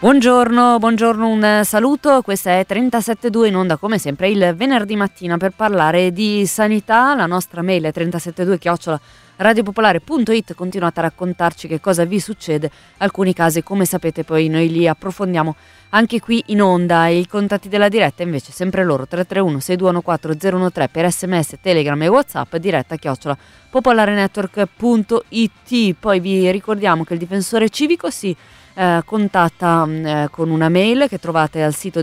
Buongiorno, un saluto, questa è 37.2 in onda come sempre il venerdì mattina per parlare di sanità. La nostra mail è 372@radiopopolare.it, continuate a raccontarci che cosa vi succede, alcuni casi come sapete poi noi li approfondiamo anche qui in onda. I contatti della diretta invece sempre loro, 331-6214-013 per sms, telegram e whatsapp, diretta @popolarenetwork.it. Poi vi ricordiamo che il difensore civico si contatta con una mail che trovate al sito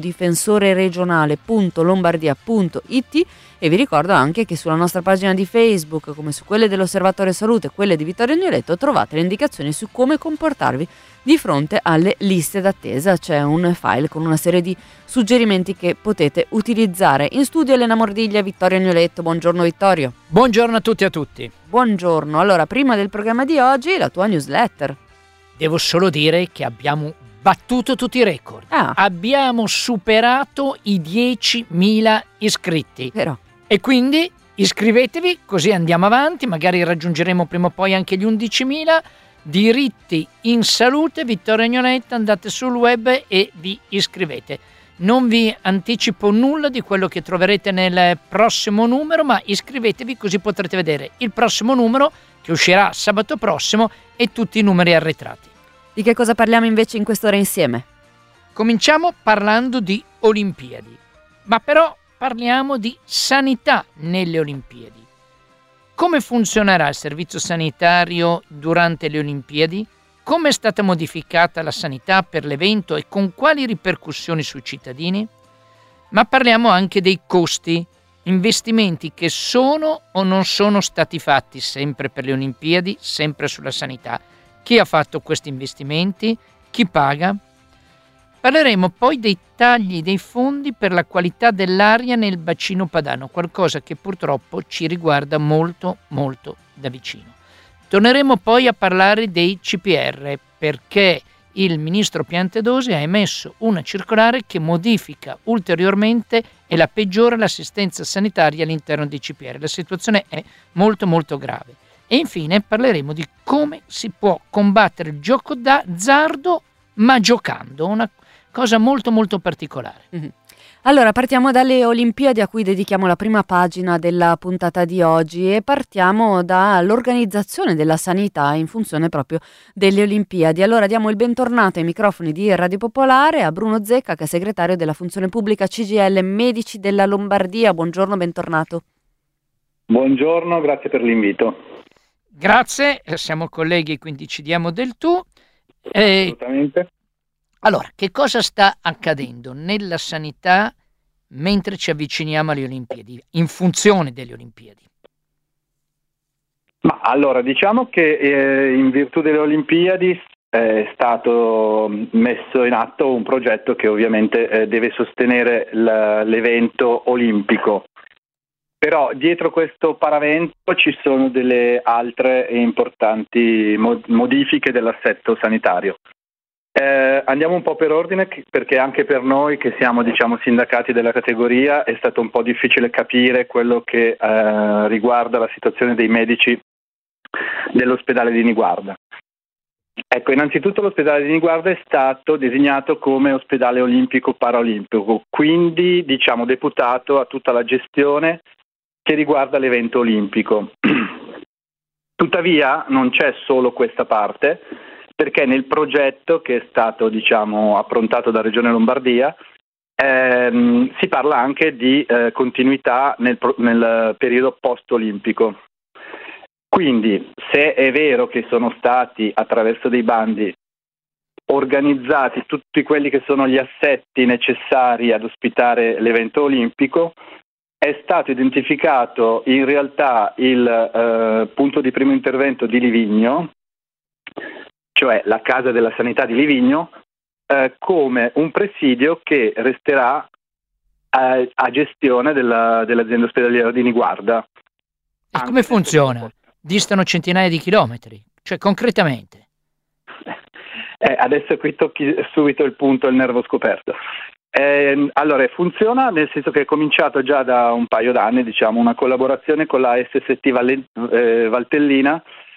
difensoreregionale.lombardia.it e vi ricordo anche che sulla nostra pagina di Facebook, come su quelle dell'Osservatorio Salute e quelle di Vittorio Agnoletto, trovate le indicazioni su come comportarvi di fronte alle liste d'attesa. C'è un file con una serie di suggerimenti che potete utilizzare. In studio Elena Mordiglia, Vittorio Agnoletto. Buongiorno Vittorio. Buongiorno a tutti e a tutti. Buongiorno. Allora, prima del programma di oggi, la tua newsletter. Devo solo dire che abbiamo battuto tutti i record. Abbiamo superato i 10.000 iscritti. Però. E quindi iscrivetevi, così andiamo avanti, magari raggiungeremo prima o poi anche gli 11.000. Diritti in salute, Vittorio Agnoletto, andate sul web e vi iscrivete. Non vi anticipo nulla di quello che troverete nel prossimo numero, ma iscrivetevi così potrete vedere il prossimo numero che uscirà sabato prossimo e tutti i numeri arretrati. Di che cosa parliamo invece in quest'ora insieme? Cominciamo parlando di Olimpiadi, ma però parliamo di sanità nelle Olimpiadi. Come funzionerà il servizio sanitario durante le Olimpiadi? Come è stata modificata la sanità per l'evento e con quali ripercussioni sui cittadini? Ma parliamo anche dei costi, investimenti che sono o non sono stati fatti sempre per le Olimpiadi, sempre sulla sanità. Chi ha fatto questi investimenti? Chi paga? Parleremo poi dei tagli dei fondi per la qualità dell'aria nel bacino padano, qualcosa che purtroppo ci riguarda molto molto da vicino. Torneremo poi a parlare dei CPR perché il ministro Piantedosi ha emesso una circolare che modifica ulteriormente e la peggiora l'assistenza sanitaria all'interno dei CPR. La situazione è molto molto grave. E infine parleremo di come si può combattere il gioco d'azzardo ma giocando, una cosa molto molto particolare. Allora partiamo dalle Olimpiadi a cui dedichiamo la prima pagina della puntata di oggi e partiamo dall'organizzazione della sanità in funzione proprio delle Olimpiadi. Allora diamo il bentornato ai microfoni di Radio Popolare a Bruno Zecca, che è segretario della funzione pubblica CGIL Medici della Lombardia. Buongiorno, bentornato. Buongiorno, grazie per l'invito. Grazie, siamo colleghi quindi ci diamo del tu. Assolutamente. Allora, che cosa sta accadendo nella sanità mentre ci avviciniamo alle Olimpiadi, in funzione delle Olimpiadi? Ma allora, diciamo che in virtù delle Olimpiadi è stato messo in atto un progetto che ovviamente deve sostenere l'evento olimpico. Però dietro questo paravento ci sono delle altre importanti modifiche dell'assetto sanitario. Andiamo un po' per ordine perché anche per noi che siamo sindacati della categoria è stato un po' difficile capire quello che riguarda la situazione dei medici dell'ospedale di Niguarda. Ecco, innanzitutto l'ospedale di Niguarda è stato designato come ospedale olimpico paraolimpico, quindi deputato a tutta la gestione che riguarda l'evento olimpico. Tuttavia non c'è solo questa parte, perché nel progetto che è stato approntato da Regione Lombardia si parla anche di continuità nel periodo post-olimpico. Quindi se è vero che sono stati attraverso dei bandi organizzati tutti quelli che sono gli assetti necessari ad ospitare l'evento olimpico, è stato identificato in realtà il punto di primo intervento di Livigno, cioè la Casa della Sanità di Livigno, come un presidio che resterà a gestione dell'azienda ospedaliera di Niguarda. E come funziona? Distano centinaia di chilometri, cioè concretamente. Adesso qui tocchi subito il punto, il nervo scoperto. Allora, funziona nel senso che è cominciato già da un paio d'anni, una collaborazione con la SST Valtellina,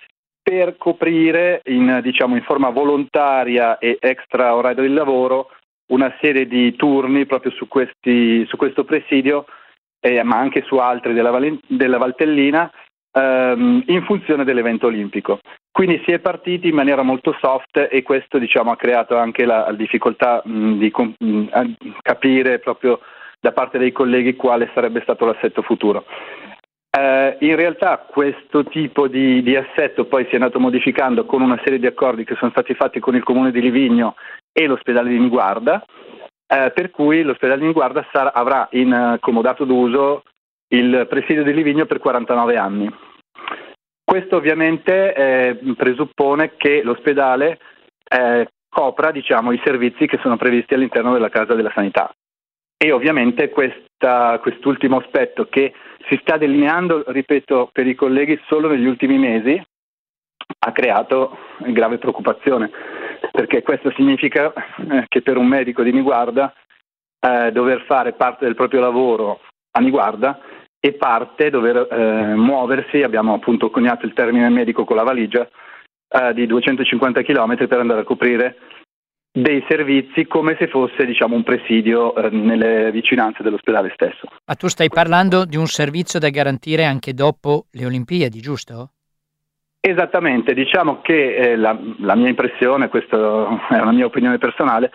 per coprire in forma volontaria e extra orario di lavoro una serie di turni proprio su questo presidio, ma anche su altri della Valtellina, in funzione dell'evento olimpico. Quindi si è partiti in maniera molto soft, e questo ha creato anche la difficoltà di capire proprio da parte dei colleghi quale sarebbe stato l'assetto futuro. In realtà questo tipo di assetto poi si è andato modificando con una serie di accordi che sono stati fatti con il Comune di Livigno e l'ospedale di Niguarda, per cui l'ospedale di Niguarda avrà in comodato d'uso il presidio di Livigno per 49 anni. Questo ovviamente presuppone che l'ospedale copra i servizi che sono previsti all'interno della Casa della Sanità, e ovviamente quest'ultimo aspetto, che si sta delineando, ripeto, per i colleghi solo negli ultimi mesi, ha creato grave preoccupazione, perché questo significa che per un medico di Niguarda dover fare parte del proprio lavoro a Niguarda e parte dover muoversi, abbiamo appunto coniato il termine medico con la valigia, di 250 km per andare a coprire dei servizi come se fosse un presidio nelle vicinanze dell'ospedale stesso. Ma tu stai parlando di un servizio da garantire anche dopo le Olimpiadi, giusto? Esattamente, diciamo che la mia impressione, questa è una mia opinione personale,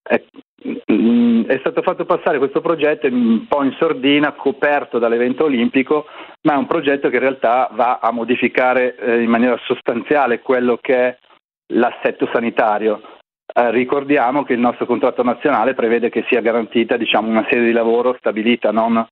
è stato fatto passare questo progetto un po' in sordina, coperto dall'evento olimpico, ma è un progetto che in realtà va a modificare in maniera sostanziale quello che è l'assetto sanitario. Ricordiamo che il nostro contratto nazionale prevede che sia garantita una sede di lavoro stabilita, non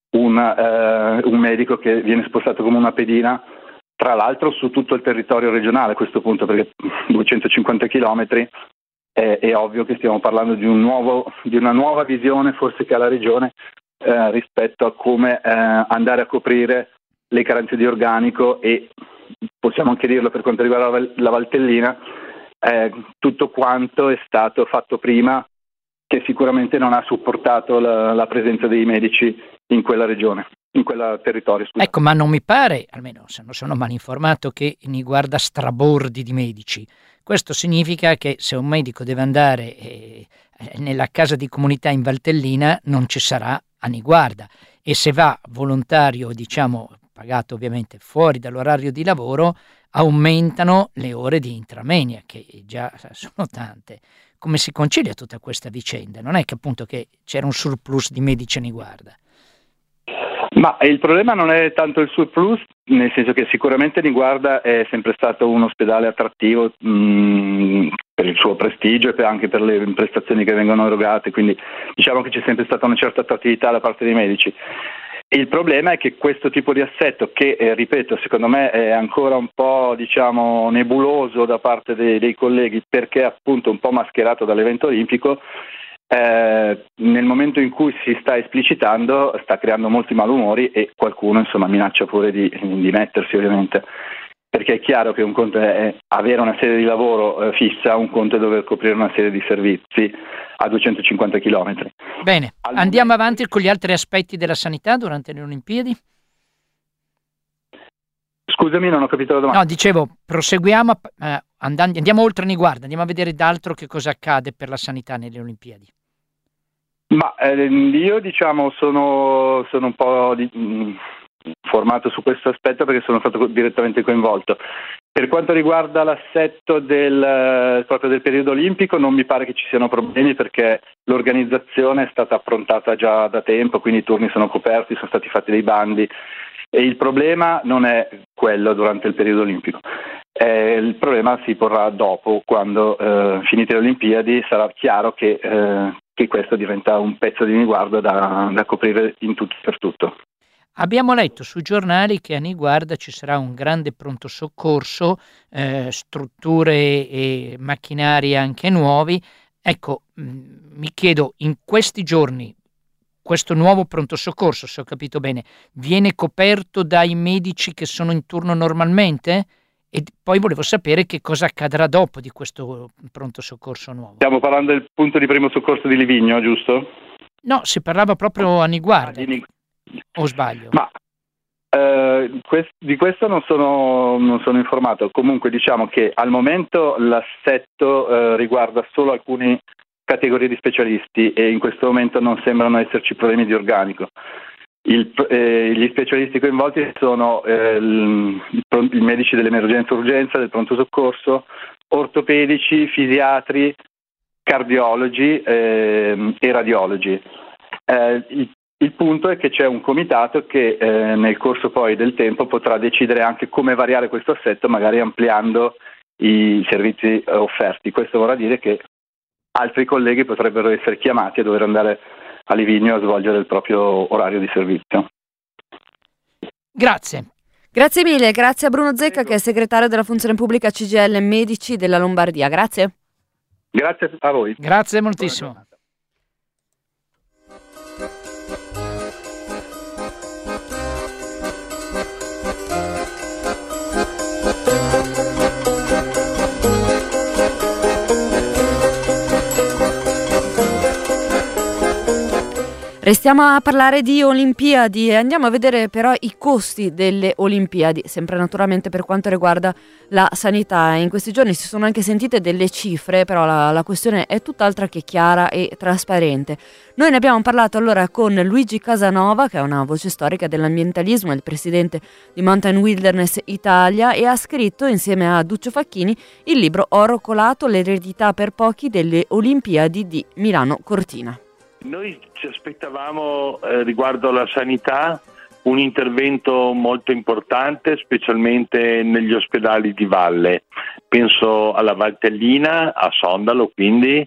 un medico che viene spostato come una pedina, tra l'altro su tutto il territorio regionale a questo punto, perché 250 chilometri è ovvio che stiamo parlando di una nuova visione forse che ha la regione rispetto a come andare a coprire le carenze di organico, e possiamo anche dirlo per quanto riguarda la Valtellina, tutto quanto è stato fatto prima, che sicuramente non ha supportato la presenza dei medici in quella regione, in quel territorio. Scusa. Ecco, ma non mi pare, almeno se non sono mal informato, che Niguarda strabordi di medici. Questo significa che se un medico deve andare nella casa di comunità in Valtellina non ci sarà a Niguarda, e se va volontario, pagato ovviamente fuori dall'orario di lavoro, aumentano le ore di intramenia, che già sono tante. Come si concilia tutta questa vicenda? Non è che appunto che c'era un surplus di medici a Niguarda? Ma il problema non è tanto il surplus, nel senso che sicuramente Niguarda è sempre stato un ospedale attrattivo per il suo prestigio e anche per le prestazioni che vengono erogate, quindi diciamo che c'è sempre stata una certa attrattività da parte dei medici. Il problema è che questo tipo di assetto, che ripeto, secondo me è ancora un po' nebuloso da parte dei colleghi, perché è appunto un po' mascherato dall'evento olimpico, nel momento in cui si sta esplicitando sta creando molti malumori, e qualcuno minaccia pure di dimettersi, ovviamente, perché è chiaro che un conto è avere una sede di lavoro fissa, un conto è dover coprire una serie di servizi a 250 km. Bene, andiamo avanti con gli altri aspetti della sanità durante le Olimpiadi. Scusami, non ho capito la domanda. No, dicevo, proseguiamo, andiamo oltre Niguarda, andiamo a vedere d'altro che cosa accade per la sanità nelle Olimpiadi. Ma io sono un po' formato su questo aspetto perché sono stato direttamente coinvolto. Per quanto riguarda l'assetto proprio del periodo olimpico, non mi pare che ci siano problemi, perché l'organizzazione è stata approntata già da tempo, quindi i turni sono coperti, sono stati fatti dei bandi, e il problema non è quello durante il periodo olimpico. Il problema si porrà dopo, quando finite le Olimpiadi sarà chiaro che questo diventa un pezzo di Niguarda da coprire in tutto e per tutto. Abbiamo letto sui giornali che a Niguarda ci sarà un grande pronto soccorso, strutture e macchinari anche nuovi. Ecco, mi chiedo, in questi giorni questo nuovo pronto soccorso, se ho capito bene, viene coperto dai medici che sono in turno normalmente? E poi volevo sapere che cosa accadrà dopo di questo pronto soccorso nuovo. Stiamo parlando del punto di primo soccorso di Livigno, giusto? No, si parlava proprio a Niguarda. O sbaglio? Ma Di questo non sono informato. Comunque diciamo che al momento l'assetto riguarda solo alcune categorie di specialisti e in questo momento non sembrano esserci problemi di organico. Gli specialisti coinvolti sono i medici dell'emergenza urgenza, del pronto soccorso, ortopedici, fisiatri, cardiologi e radiologi. Il punto è che c'è un comitato che nel corso poi del tempo potrà decidere anche come variare questo assetto, magari ampliando i servizi offerti. Questo vorrà dire che altri colleghi potrebbero essere chiamati a dover andare a Livigno a svolgere il proprio orario di servizio. Grazie. Grazie mille, grazie a Bruno Zecca che è segretario della funzione pubblica CGIL Medici della Lombardia. Grazie. Grazie a voi. Grazie moltissimo. Restiamo a parlare di Olimpiadi e andiamo a vedere però i costi delle Olimpiadi, sempre naturalmente per quanto riguarda la sanità. In questi giorni si sono anche sentite delle cifre, però la questione è tutt'altra che chiara e trasparente. Noi ne abbiamo parlato allora con Luigi Casanova, che è una voce storica dell'ambientalismo, è il presidente di Mountain Wilderness Italia e ha scritto insieme a Duccio Facchini il libro Oro colato, l'eredità per pochi delle Olimpiadi di Milano Cortina. Noi ci aspettavamo riguardo alla sanità un intervento molto importante, specialmente negli ospedali di valle. Penso alla Valtellina, a Sondalo quindi,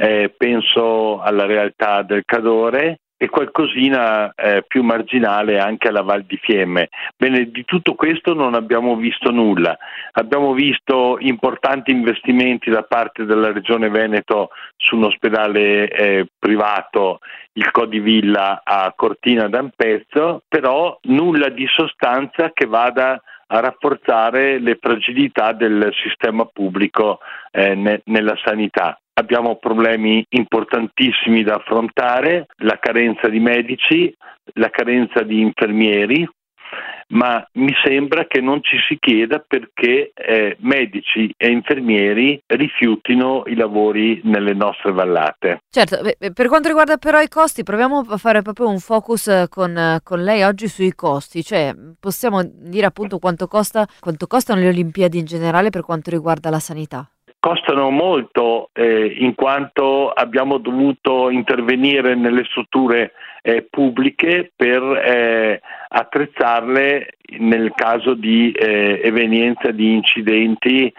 penso alla realtà del Cadore e qualcosina più marginale anche alla Val di Fiemme. Bene, di tutto questo non abbiamo visto nulla. Abbiamo visto importanti investimenti da parte della Regione Veneto su un ospedale privato, il Codivilla a Cortina d'Ampezzo, però nulla di sostanza che vada a rafforzare le fragilità del sistema pubblico nella sanità. Abbiamo problemi importantissimi da affrontare, la carenza di medici, la carenza di infermieri, ma mi sembra che non ci si chieda perché medici e infermieri rifiutino i lavori nelle nostre vallate. Certo, per quanto riguarda però i costi, proviamo a fare proprio un focus con lei oggi sui costi, cioè possiamo dire appunto quanto costano le Olimpiadi in generale per quanto riguarda la sanità? Costano molto in quanto abbiamo dovuto intervenire nelle strutture pubbliche per attrezzarle nel caso di evenienza di incidenti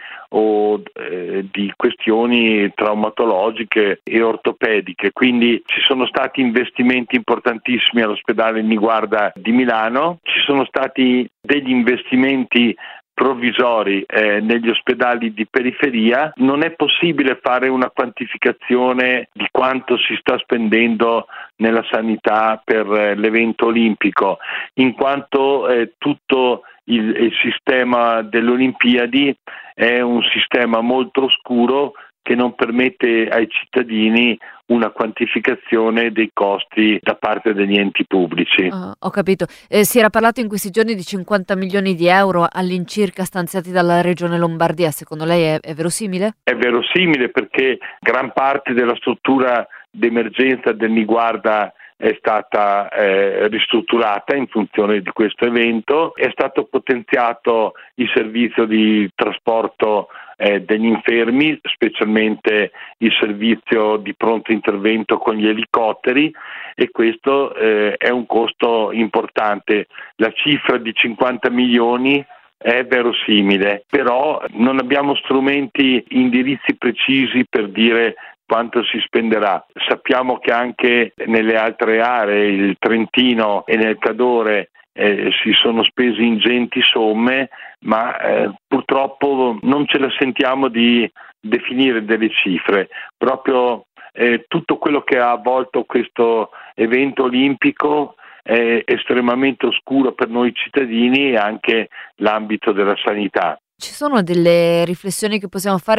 o di questioni traumatologiche e ortopediche. Quindi ci sono stati investimenti importantissimi all'ospedale Niguarda di Milano, ci sono stati degli investimenti provvisori negli ospedali di periferia. Non è possibile fare una quantificazione di quanto si sta spendendo nella sanità per l'evento olimpico, in quanto tutto il sistema delle Olimpiadi è un sistema molto oscuro che non permette ai cittadini una quantificazione dei costi da parte degli enti pubblici. Ho capito. Si era parlato in questi giorni di 50 milioni di euro all'incirca stanziati dalla Regione Lombardia. Secondo lei è verosimile? È verosimile perché gran parte della struttura d'emergenza del Niguarda è stata ristrutturata in funzione di questo evento, è stato potenziato il servizio di trasporto degli infermi, specialmente il servizio di pronto intervento con gli elicotteri, e questo è un costo importante. La cifra di 50 milioni è verosimile, però non abbiamo strumenti, indirizzi precisi per dire quanto si spenderà. Sappiamo che anche nelle altre aree, il Trentino e nel Cadore, si sono spesi ingenti somme, ma purtroppo non ce la sentiamo di definire delle cifre. Proprio tutto quello che ha avvolto questo evento olimpico è estremamente oscuro per noi cittadini e anche l'ambito della sanità. Ci sono delle riflessioni che possiamo fare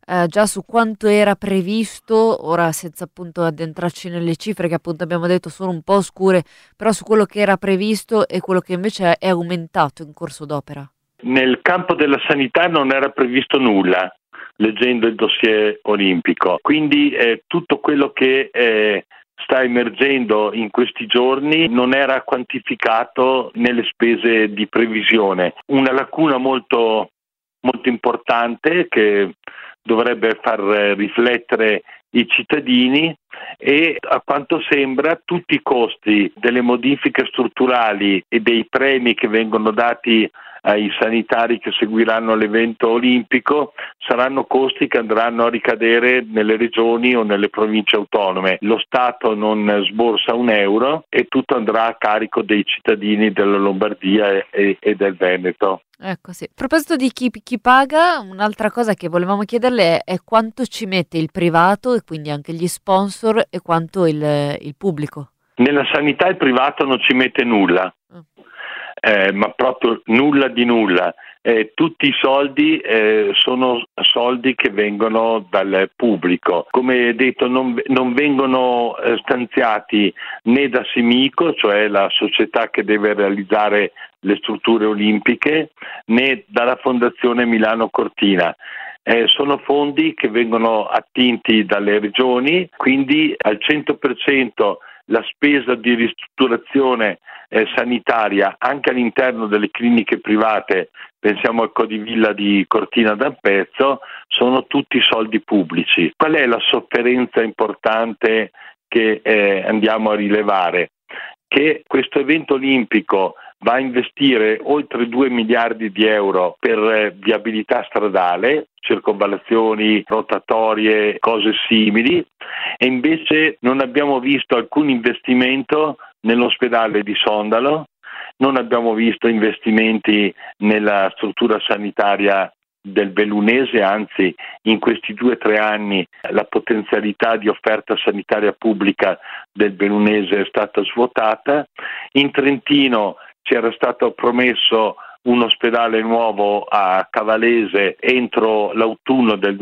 già su quanto era previsto, ora senza appunto addentrarci nelle cifre che appunto abbiamo detto sono un po' oscure, però su quello che era previsto e quello che invece è aumentato in corso d'opera? Nel campo della sanità non era previsto nulla, leggendo il dossier olimpico, quindi tutto quello che sta emergendo in questi giorni non era quantificato nelle spese di previsione. Una lacuna molto, molto importante che dovrebbe far riflettere i cittadini, e a quanto sembra tutti i costi delle modifiche strutturali e dei premi che vengono dati ai sanitari che seguiranno l'evento olimpico saranno costi che andranno a ricadere nelle regioni o nelle province autonome. Lo Stato non sborsa un euro e tutto andrà a carico dei cittadini della Lombardia e del Veneto. Ecco sì. A proposito di chi paga, un'altra cosa che volevamo chiederle è quanto ci mette il privato e quindi anche gli sponsor e quanto il pubblico. Nella sanità il privato non ci mette nulla. Ma proprio nulla di nulla. Tutti i soldi sono soldi che vengono dal pubblico. Come detto, non vengono stanziati né da Simico, cioè la società che deve realizzare le strutture olimpiche, né dalla Fondazione Milano Cortina. Sono fondi che vengono attinti dalle regioni, quindi al 100% la spesa di ristrutturazione sanitaria anche all'interno delle cliniche private, pensiamo al Codivilla di Cortina d'Ampezzo, sono tutti soldi pubblici. Qual è la sofferenza importante che andiamo a rilevare? Che questo evento olimpico va a investire oltre 2 miliardi di euro per viabilità stradale, circonvallazioni, rotatorie, cose simili, e invece non abbiamo visto alcun investimento nell'ospedale di Sondalo, non abbiamo visto investimenti nella struttura sanitaria del Bellunese, anzi in questi 2 o 3 anni la potenzialità di offerta sanitaria pubblica del Bellunese è stata svuotata. In Trentino ci era stato promesso un ospedale nuovo a Cavalese entro l'autunno del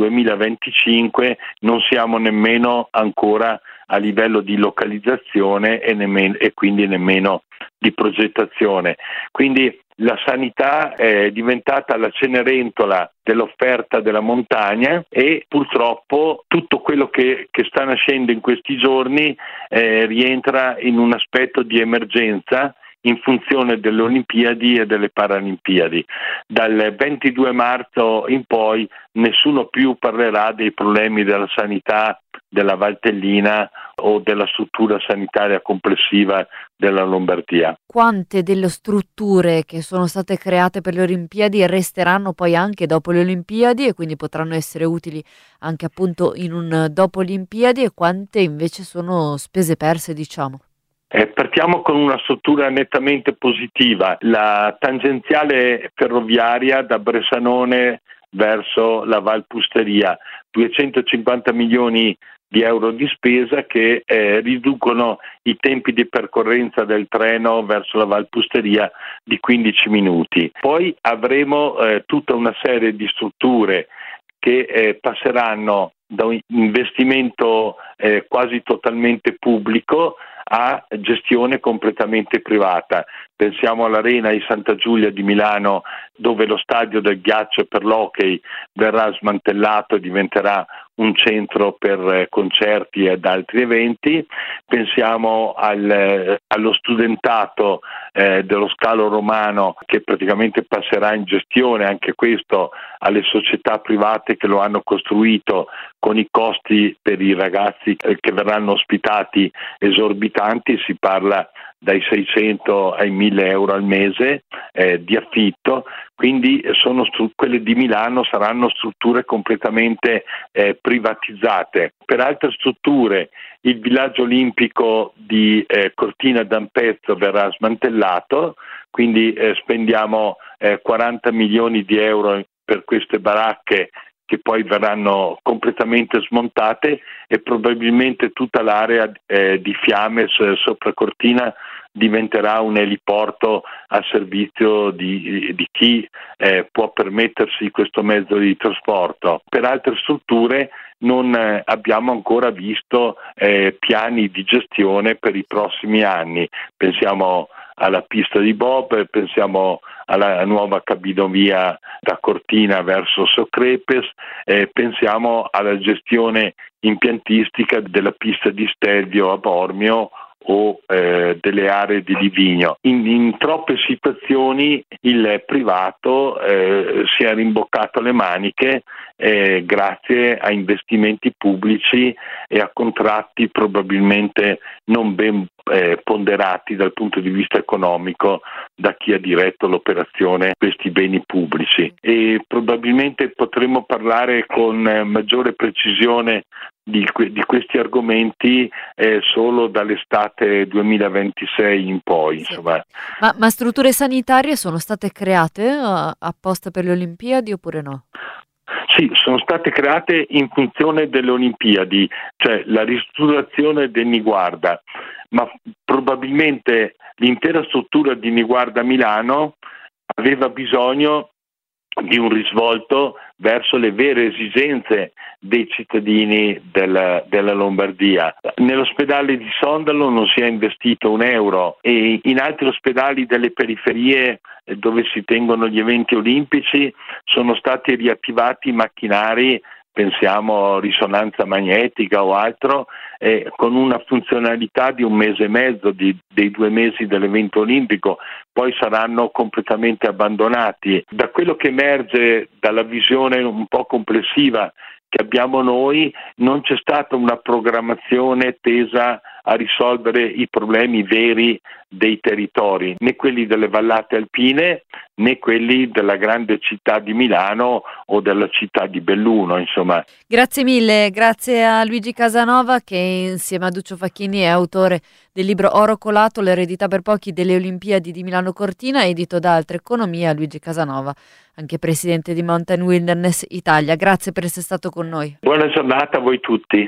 2025, non siamo nemmeno ancora a livello di localizzazione e quindi nemmeno di progettazione. Quindi la sanità è diventata la cenerentola dell'offerta della montagna e purtroppo tutto quello che sta nascendo in questi giorni rientra in un aspetto di emergenza in funzione delle Olimpiadi e delle Paralimpiadi. Dal 22 marzo in poi nessuno più parlerà dei problemi della sanità della Valtellina o della struttura sanitaria complessiva della Lombardia. Quante delle strutture che sono state create per le Olimpiadi resteranno poi anche dopo le Olimpiadi e quindi potranno essere utili anche appunto in un dopo Olimpiadi, e quante invece sono spese perse, diciamo? Partiamo con una struttura nettamente positiva, la tangenziale ferroviaria da Bressanone verso la Valpusteria, 250 milioni di euro di spesa che riducono i tempi di percorrenza del treno verso la Valpusteria di 15 minuti. Poi avremo tutta una serie di strutture che passeranno da un investimento quasi totalmente pubblico a gestione completamente privata. Pensiamo all'Arena di Santa Giulia di Milano, dove lo stadio del ghiaccio per l'hockey verrà smantellato e diventerà un centro per concerti ed altri eventi. Pensiamo allo studentato dello Scalo Romano, che praticamente passerà in gestione, anche questo, alle società private che lo hanno costruito, con i costi per i ragazzi che verranno ospitati esorbitanti. Si parla dai 600 ai 1000 euro al mese di affitto, quindi quelle di Milano saranno strutture completamente privatizzate. Per altre strutture il villaggio olimpico di Cortina d'Ampezzo verrà smantellato, quindi spendiamo 40 milioni di euro per queste baracche che poi verranno completamente smontate e probabilmente tutta l'area di Fiamme sopra Cortina diventerà un eliporto a servizio di chi può permettersi questo mezzo di trasporto. Per altre strutture non abbiamo ancora visto piani di gestione per i prossimi anni. Pensiamo alla pista di bob, pensiamo alla nuova cabinovia da Cortina verso Socrepes, pensiamo alla gestione impiantistica della pista di Stelvio a Bormio o delle aree di Livigno. In troppe situazioni il privato si è rimboccato le maniche grazie a investimenti pubblici e a contratti probabilmente non ben ponderati dal punto di vista economico da chi ha diretto l'operazione questi beni pubblici, e probabilmente potremo parlare con maggiore precisione di questi argomenti solo dall'estate 2026 in poi. Sì. Insomma. Ma strutture sanitarie sono state create apposta per le Olimpiadi oppure no? Sì, sono state create in funzione delle Olimpiadi, cioè la ristrutturazione del Niguarda, ma probabilmente l'intera struttura di Niguarda Milano aveva bisogno di un risvolto verso le vere esigenze dei cittadini della Lombardia. Nell'ospedale di Sondalo non si è investito un euro e in altri ospedali delle periferie dove si tengono gli eventi olimpici sono stati riattivati macchinari, pensiamo risonanza magnetica o altro, con una funzionalità di 1 mese e mezzo dei 2 mesi dell'evento olimpico, poi saranno completamente abbandonati. Da quello che emerge dalla visione un po' complessiva che abbiamo noi, non c'è stata una programmazione tesa a risolvere i problemi veri dei territori, né quelli delle vallate alpine né quelli della grande città di Milano o della città di Belluno, insomma. Grazie mille, grazie a Luigi Casanova che insieme a Duccio Facchini è autore del libro Oro Colato, l'eredità per pochi delle Olimpiadi di Milano Cortina, edito da Altra Economia. Luigi Casanova, anche presidente di Mountain Wilderness Italia. Grazie per essere stato con noi. Buona giornata a voi tutti.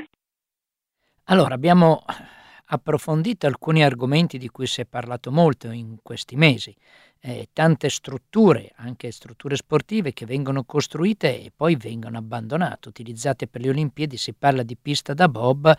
Allora, abbiamo approfondito alcuni argomenti di cui si è parlato molto in questi mesi. Tante strutture, anche strutture sportive, che vengono costruite e poi vengono abbandonate, utilizzate per le Olimpiadi. Si parla di pista da bob,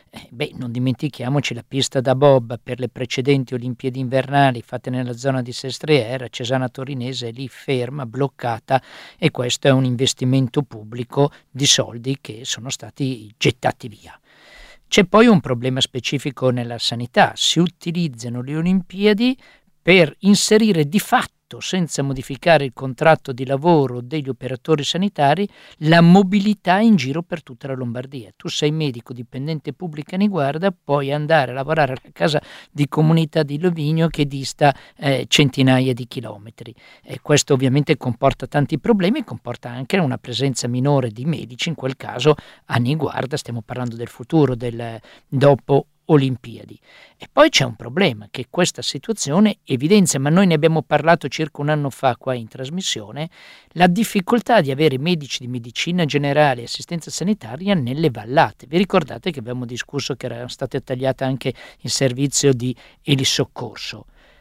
non dimentichiamoci la pista da bob per le precedenti Olimpiadi invernali fatte nella zona di Sestriere, Cesana Torinese, è lì ferma, bloccata, e questo è un investimento pubblico di soldi che sono stati gettati via. C'è poi un problema specifico nella sanità: si utilizzano le Olimpiadi per inserire di fatto, senza modificare il contratto di lavoro degli operatori sanitari, la mobilità in giro per tutta la Lombardia. Tu sei medico dipendente pubblica Niguarda, puoi andare a lavorare alla casa di comunità di Livigno che dista centinaia di chilometri. Questo ovviamente comporta tanti problemi, comporta anche una presenza minore di medici, in quel caso a Niguarda. Stiamo parlando del futuro, del dopo Olimpiadi. E poi c'è un problema che questa situazione evidenzia, ma noi ne abbiamo parlato circa 1 anno fa qua in trasmissione: la difficoltà di avere medici di medicina generale e assistenza sanitaria nelle vallate. Vi ricordate che abbiamo discusso che era stata tagliata anche il servizio di elisoccorso?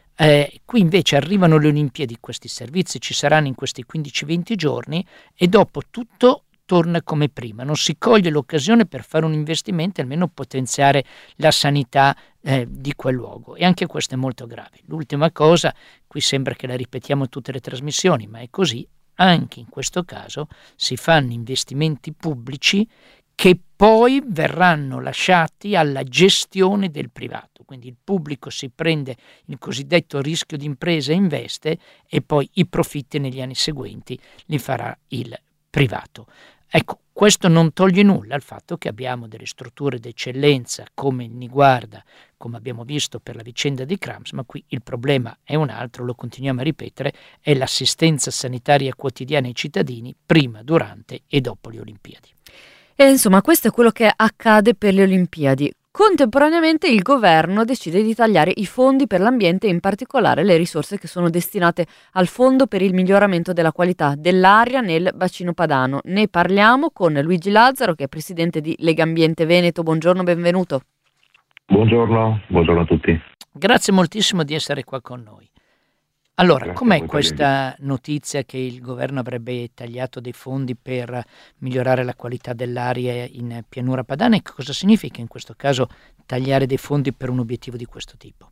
Qui invece arrivano le Olimpiadi, questi servizi ci saranno in questi 15-20 giorni e dopo tutto torna come prima, non si coglie l'occasione per fare un investimento e almeno potenziare la sanità di quel luogo, e anche questo è molto grave. L'ultima cosa, qui sembra che la ripetiamo tutte le trasmissioni, ma è così, anche in questo caso si fanno investimenti pubblici che poi verranno lasciati alla gestione del privato, quindi il pubblico si prende il cosiddetto rischio d'impresa e investe, e poi i profitti negli anni seguenti li farà il privato. Ecco, questo non toglie nulla al fatto che abbiamo delle strutture d'eccellenza come il Niguarda, come abbiamo visto per la vicenda di Crams, ma qui il problema è un altro, lo continuiamo a ripetere, è l'assistenza sanitaria quotidiana ai cittadini prima, durante e dopo le Olimpiadi. E insomma, questo è quello che accade per le Olimpiadi. Contemporaneamente il governo decide di tagliare i fondi per l'ambiente e in particolare le risorse che sono destinate al fondo per il miglioramento della qualità dell'aria nel bacino padano. Ne parliamo con Luigi Lazzaro, che è presidente di Legambiente Veneto. Buongiorno, benvenuto. Buongiorno a tutti. Grazie moltissimo di essere qua con noi. Allora, Grazie com'è a voi, questa notizia che il governo avrebbe tagliato dei fondi per migliorare la qualità dell'aria in pianura padana e che cosa significa in questo caso tagliare dei fondi per un obiettivo di questo tipo?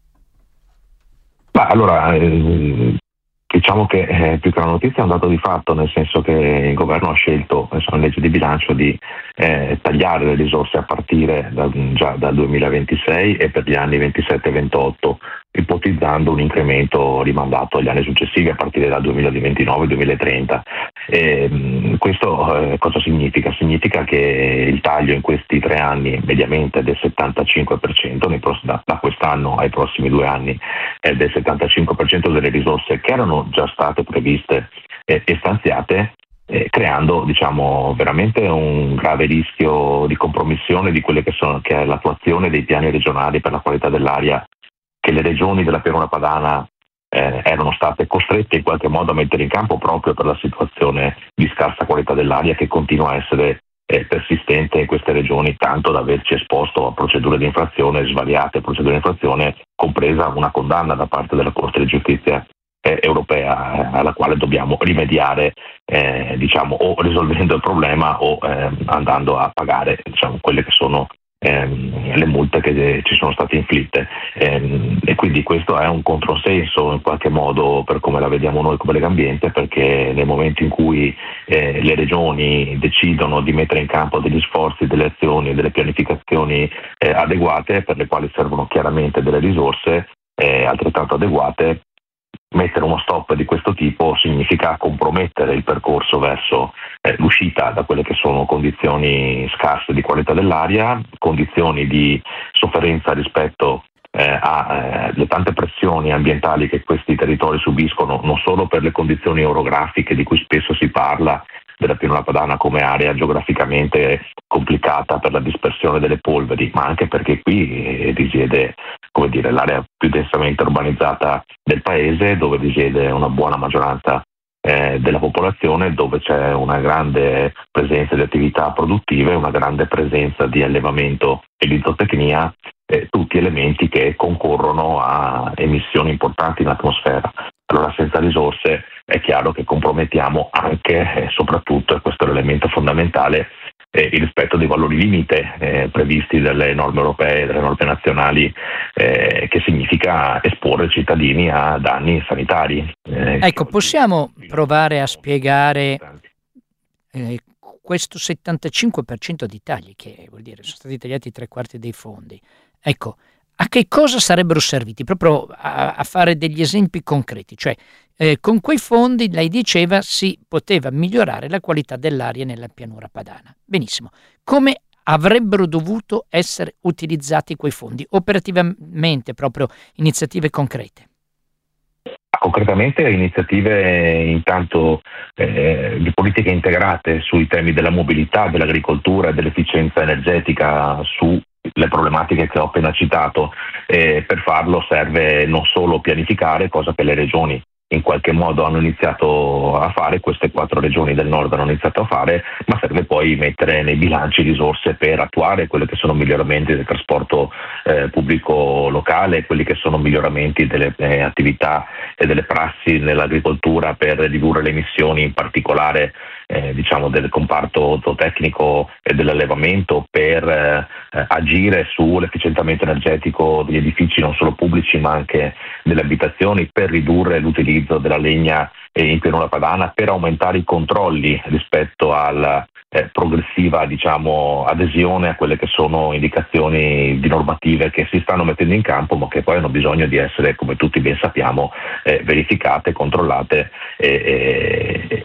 Ma allora, diciamo che più che una notizia è un dato di fatto, nel senso che il governo ha scelto, in legge di bilancio, di tagliare le risorse a partire già dal 2026 e per gli anni 27 e 28, ipotizzando un incremento rimandato agli anni successivi a partire dal 2029-2030. Questo cosa significa? Significa che il taglio in questi 3 anni mediamente è del 75%, da quest'anno ai prossimi 2 anni è del 75% delle risorse che erano già state previste e stanziate, creando veramente un grave rischio di compromissione di quelle che è l'attuazione dei piani regionali per la qualità dell'aria che le regioni della pianura padana erano state costrette in qualche modo a mettere in campo proprio per la situazione di scarsa qualità dell'aria che continua a essere persistente in queste regioni, tanto da averci esposto a procedure di infrazione, svariate procedure di infrazione, compresa una condanna da parte della Corte di Giustizia europea alla quale dobbiamo rimediare o risolvendo il problema o andando a pagare quelle che sono le multe che ci sono state inflitte, e quindi questo è un controsenso in qualche modo per come la vediamo noi come Legambiente, perché nel momento in cui le regioni decidono di mettere in campo degli sforzi, delle azioni, delle pianificazioni adeguate, per le quali servono chiaramente delle risorse altrettanto adeguate, mettere uno stop di questo tipo significa compromettere il percorso verso l'uscita da quelle che sono condizioni scarse di qualità dell'aria, condizioni di sofferenza rispetto alle tante pressioni ambientali che questi territori subiscono, non solo per le condizioni orografiche di cui spesso si parla, della pianura padana come area geograficamente complicata per la dispersione delle polveri, ma anche perché qui risiede l'area più densamente urbanizzata del paese, dove risiede una buona maggioranza della popolazione, dove c'è una grande presenza di attività produttive, una grande presenza di allevamento e di zootecnia, tutti elementi che concorrono a emissioni importanti in atmosfera. Allora senza risorse è chiaro che compromettiamo anche e soprattutto, e questo è l'elemento fondamentale, il rispetto dei valori limite previsti dalle norme europee e dalle norme nazionali, che significa esporre i cittadini a danni sanitari. Ecco, possiamo provare a spiegare questo 75% di tagli, che vuol dire sono stati tagliati 3/4 dei fondi. Ecco, a che cosa sarebbero serviti? Proprio a fare degli esempi concreti, cioè con quei fondi, lei diceva, si poteva migliorare la qualità dell'aria nella pianura padana. Benissimo. Come avrebbero dovuto essere utilizzati quei fondi operativamente, proprio iniziative concrete? Concretamente iniziative intanto di politiche integrate sui temi della mobilità, dell'agricoltura e dell'efficienza energetica sulle problematiche che ho appena citato. Per farlo serve non solo pianificare, cosa che le regioni in qualche modo hanno iniziato a fare, queste 4 regioni del nord hanno iniziato a fare, ma serve poi mettere nei bilanci risorse per attuare quelli che sono miglioramenti del trasporto pubblico locale, quelli che sono miglioramenti delle attività e delle prassi nell'agricoltura per ridurre le emissioni, in particolare del comparto zootecnico e dell'allevamento, per agire sull'efficientamento energetico degli edifici non solo pubblici ma anche delle abitazioni, per ridurre l'utilizzo della legna in pianura padana, per aumentare i controlli rispetto alla progressiva adesione a quelle che sono indicazioni di normative che si stanno mettendo in campo, ma che poi hanno bisogno di essere, come tutti ben sappiamo, verificate, controllate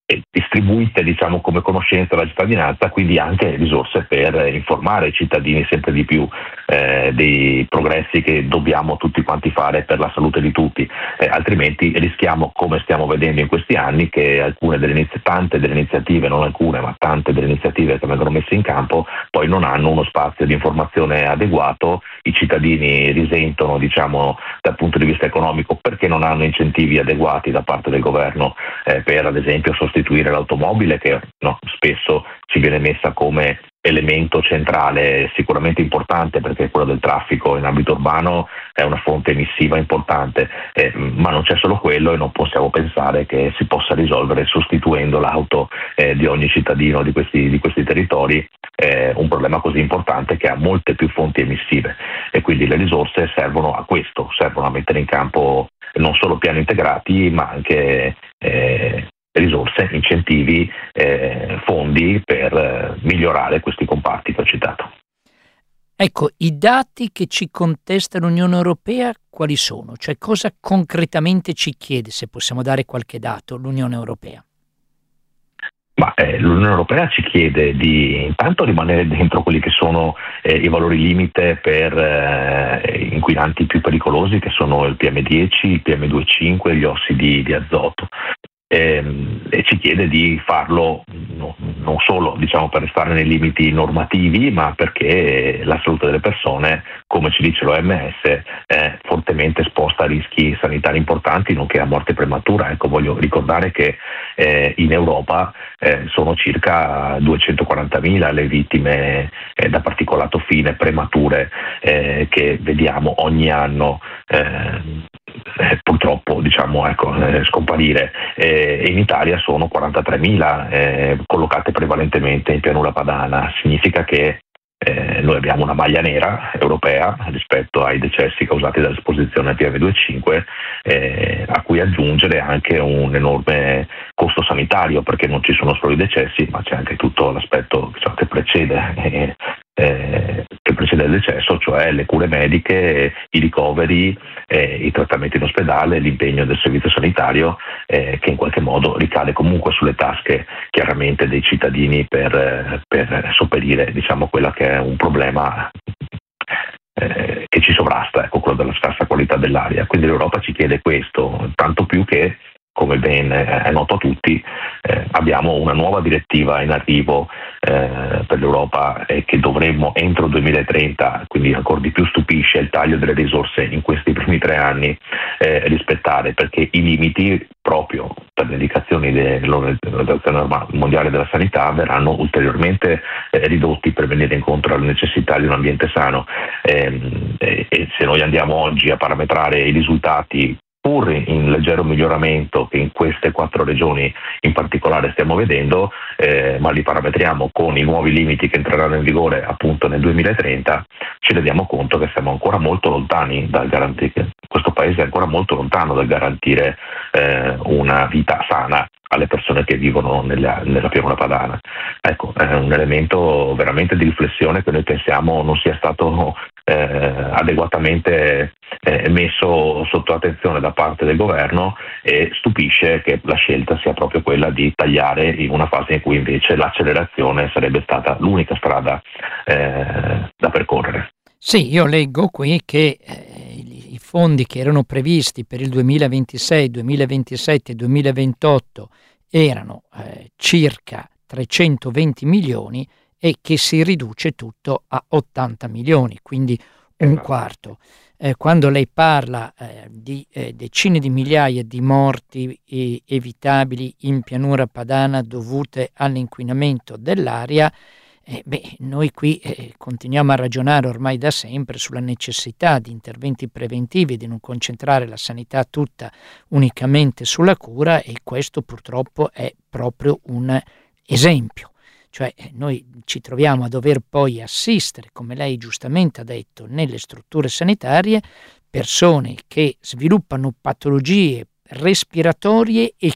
distribuite diciamo come conoscenza alla cittadinanza, quindi anche risorse per informare i cittadini sempre di più dei progressi che dobbiamo tutti quanti fare per la salute di tutti, altrimenti rischiamo, come stiamo vedendo in questi anni, che tante delle iniziative, non alcune ma tante delle iniziative che vengono messe in campo poi non hanno uno spazio di informazione adeguato, i cittadini risentono diciamo dal punto di vista economico perché non hanno incentivi adeguati da parte del governo per ad esempio sostituire l'automobile che spesso ci viene messa come elemento centrale, sicuramente importante perché quello del traffico in ambito urbano è una fonte emissiva importante, ma non c'è solo quello e non possiamo pensare che si possa risolvere sostituendo l'auto di ogni cittadino di questi territori, un problema così importante che ha molte più fonti emissive, e quindi le risorse servono a questo, servono a mettere in campo non solo piani integrati ma anche risorse, incentivi, fondi per migliorare questi comparti che ho citato. Ecco, i dati che ci contesta l'Unione Europea quali sono? Cioè cosa concretamente ci chiede, se possiamo dare qualche dato, l'Unione Europea? L'Unione Europea ci chiede di intanto rimanere dentro quelli che sono i valori limite per inquinanti più pericolosi, che sono il PM10, il PM2,5 e gli ossidi di azoto. E ci chiede di farlo non solo diciamo per restare nei limiti normativi, ma perché la salute delle persone, come ci dice l'OMS, è fortemente esposta a rischi sanitari importanti nonché a morte prematura. Ecco, voglio ricordare che in Europa sono circa 240.000 le vittime da particolato fine premature che vediamo ogni anno purtroppo scomparire, e in Italia sono 43.000 collocate prevalentemente in pianura padana. Significa che noi abbiamo una maglia nera europea rispetto ai decessi causati dall'esposizione al PM2,5, a cui aggiungere anche un enorme costo sanitario, perché non ci sono solo i decessi ma c'è anche tutto l'aspetto che precede il decesso, cioè le cure mediche, i ricoveri, i trattamenti in ospedale, l'impegno del servizio sanitario, che in qualche modo ricade comunque sulle tasche chiaramente dei cittadini per sopperire diciamo quella che è un problema che ci sovrasta, ecco, quello della scarsa qualità dell'aria. Quindi l'Europa ci chiede questo, tanto più che, come ben è noto a tutti, abbiamo una nuova direttiva in arrivo per l'Europa che dovremmo entro il 2030, quindi ancora di più stupisce il taglio delle risorse in questi primi 3 anni, rispettare, perché i limiti proprio per le indicazioni dell'Organizzazione Mondiale della Sanità verranno ulteriormente ridotti per venire incontro alle necessità di un ambiente sano, e se noi andiamo oggi a parametrare i risultati pur in leggero miglioramento che in queste 4 regioni in particolare stiamo vedendo, ma li parametriamo con i nuovi limiti che entreranno in vigore appunto nel 2030, ci rendiamo conto che siamo ancora molto lontani dal garantire, questo paese è ancora molto lontano dal garantire una vita sana alle persone che vivono nella pianura padana. Ecco, è un elemento veramente di riflessione che noi pensiamo non sia stato adeguatamente messo sotto attenzione da parte del governo, e stupisce che la scelta sia proprio quella di tagliare in una fase in cui invece l'accelerazione sarebbe stata l'unica strada da percorrere. Sì, io leggo qui che i fondi che erano previsti per il 2026, 2027 e 2028 erano circa 320 milioni e che si riduce tutto a 80 milioni, quindi un quarto. Quando lei parla di decine di migliaia di morti evitabili in pianura padana dovute all'inquinamento dell'aria, noi qui continuiamo a ragionare ormai da sempre sulla necessità di interventi preventivi e di non concentrare la sanità tutta unicamente sulla cura, e questo purtroppo è proprio un esempio. Cioè noi ci troviamo a dover poi assistere, come lei giustamente ha detto, nelle strutture sanitarie, persone che sviluppano patologie respiratorie e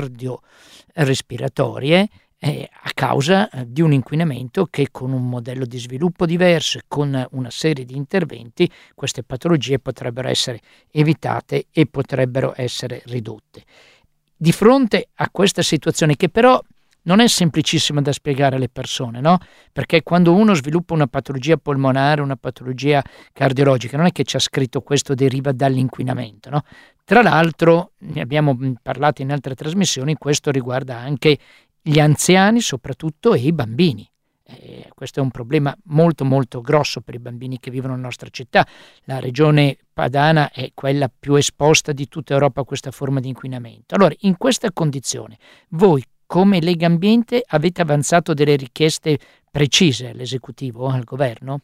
cardiorespiratorie a causa di un inquinamento che, con un modello di sviluppo diverso e con una serie di interventi, queste patologie potrebbero essere evitate e potrebbero essere ridotte. di fronte a questa situazione che però non è semplicissima da spiegare alle persone, no? Perché quando uno sviluppa una patologia polmonare, una patologia cardiologica, non è che c'è scritto questo deriva dall'inquinamento, no? Tra l'altro, ne abbiamo parlato in altre trasmissioni, questo riguarda anche gli anziani soprattutto e i bambini. Questo è un problema molto molto grosso per i bambini che vivono nella nostra città. La regione padana è quella più esposta di tutta Europa a questa forma di inquinamento. Allora, in questa condizione, voi come Lega Ambiente avete avanzato delle richieste precise all'esecutivo, al governo?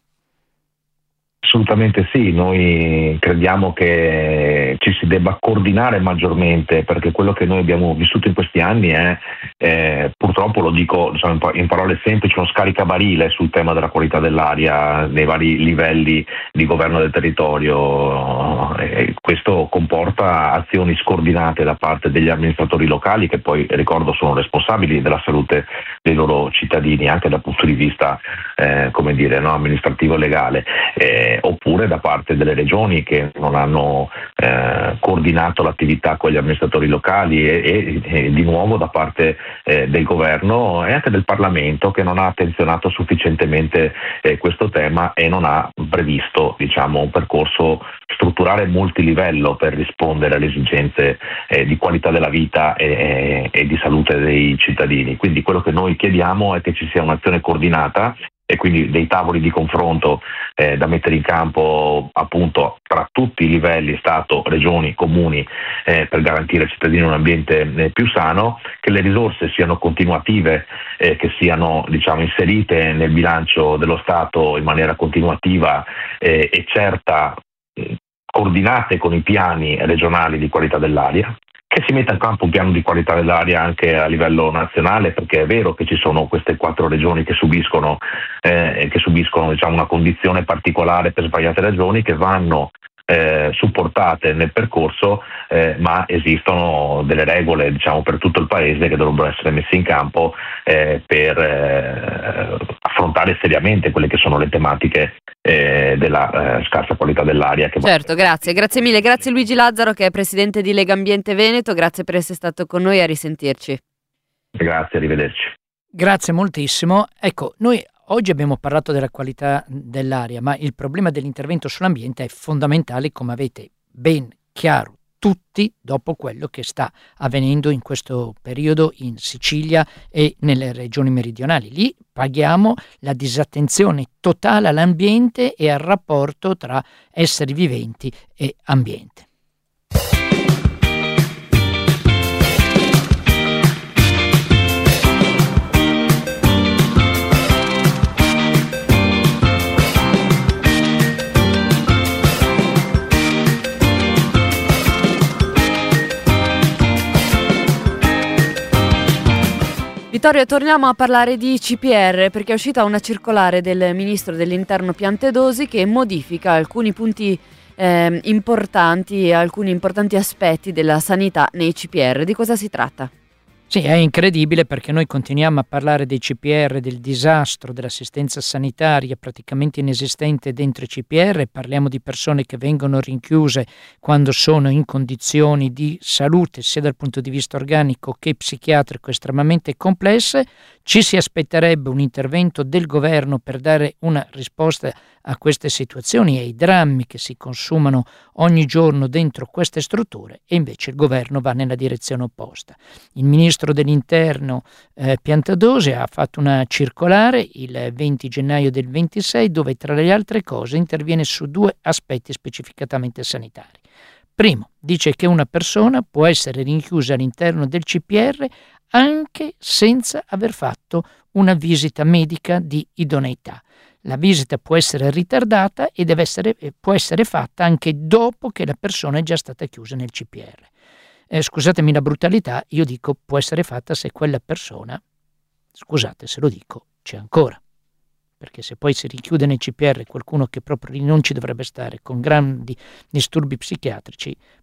Assolutamente sì, noi crediamo che ci si debba coordinare maggiormente, perché quello che noi abbiamo vissuto in questi anni è purtroppo, lo dico in parole semplici, uno scaricabarile sul tema della qualità dell'aria nei vari livelli di governo del territorio. Questo comporta azioni scordinate da parte degli amministratori locali, che poi, ricordo, sono responsabili della salute dei loro cittadini anche dal punto di vista amministrativo e legale. Oppure da parte delle regioni che non hanno coordinato l'attività con gli amministratori locali e di nuovo da parte del governo e anche del Parlamento, che non ha attenzionato sufficientemente questo tema e non ha previsto un percorso strutturale multilivello per rispondere alle esigenze di qualità della vita e di salute dei cittadini. Quindi quello che noi chiediamo è che ci sia un'azione coordinata e quindi dei tavoli di confronto da mettere in campo appunto tra tutti i livelli, Stato, Regioni, Comuni, per garantire ai cittadini un ambiente più sano, che le risorse siano continuative, che siano inserite nel bilancio dello Stato in maniera continuativa e certa, coordinate con i piani regionali di qualità dell'aria, che si metta in campo un piano di qualità dell'aria anche a livello nazionale, perché è vero che ci sono queste 4 regioni che subiscono una condizione particolare per svariate ragioni, che vanno supportate nel percorso, ma esistono delle regole per tutto il paese che dovrebbero essere messe in campo per affrontare seriamente quelle che sono le tematiche della scarsa qualità dell'aria. Certo, grazie mille, grazie Luigi Lazzaro, che è presidente di Lega Ambiente Veneto, grazie per essere stato con noi, a risentirci. Grazie, arrivederci. Grazie moltissimo. Ecco, noi oggi abbiamo parlato della qualità dell'aria, ma il problema dell'intervento sull'ambiente è fondamentale, come avete ben chiaro tutti, dopo quello che sta avvenendo in questo periodo in Sicilia e nelle regioni meridionali. Lì paghiamo la disattenzione totale all'ambiente e al rapporto tra esseri viventi e ambiente. Vittorio, torniamo a parlare di CPR, perché è uscita una circolare del ministro dell'Interno Piantedosi che modifica alcuni punti importanti, alcuni importanti aspetti della sanità nei CPR. Di cosa si tratta? Sì, è incredibile, perché noi continuiamo a parlare dei CPR, del disastro dell'assistenza sanitaria praticamente inesistente dentro i CPR, parliamo di persone che vengono rinchiuse quando sono in condizioni di salute sia dal punto di vista organico che psichiatrico estremamente complesse. Ci si aspetterebbe un intervento del governo per dare una risposta a queste situazioni e ai drammi che si consumano ogni giorno dentro queste strutture, e invece il governo va nella direzione opposta. Il ministro dell'Interno Piantedosi ha fatto una circolare il 20 gennaio del 26 dove, tra le altre cose, interviene su 2 aspetti specificatamente sanitari. Primo, dice che una persona può essere rinchiusa all'interno del CPR anche senza aver fatto una visita medica di idoneità. La visita può essere ritardata e può essere fatta anche dopo che la persona è già stata chiusa nel CPR. Scusatemi la brutalità, io dico può essere fatta se quella persona, scusate se lo dico, c'è ancora. Perché se poi si rinchiude nel CPR qualcuno che proprio non ci dovrebbe stare, con grandi disturbi psichiatrici,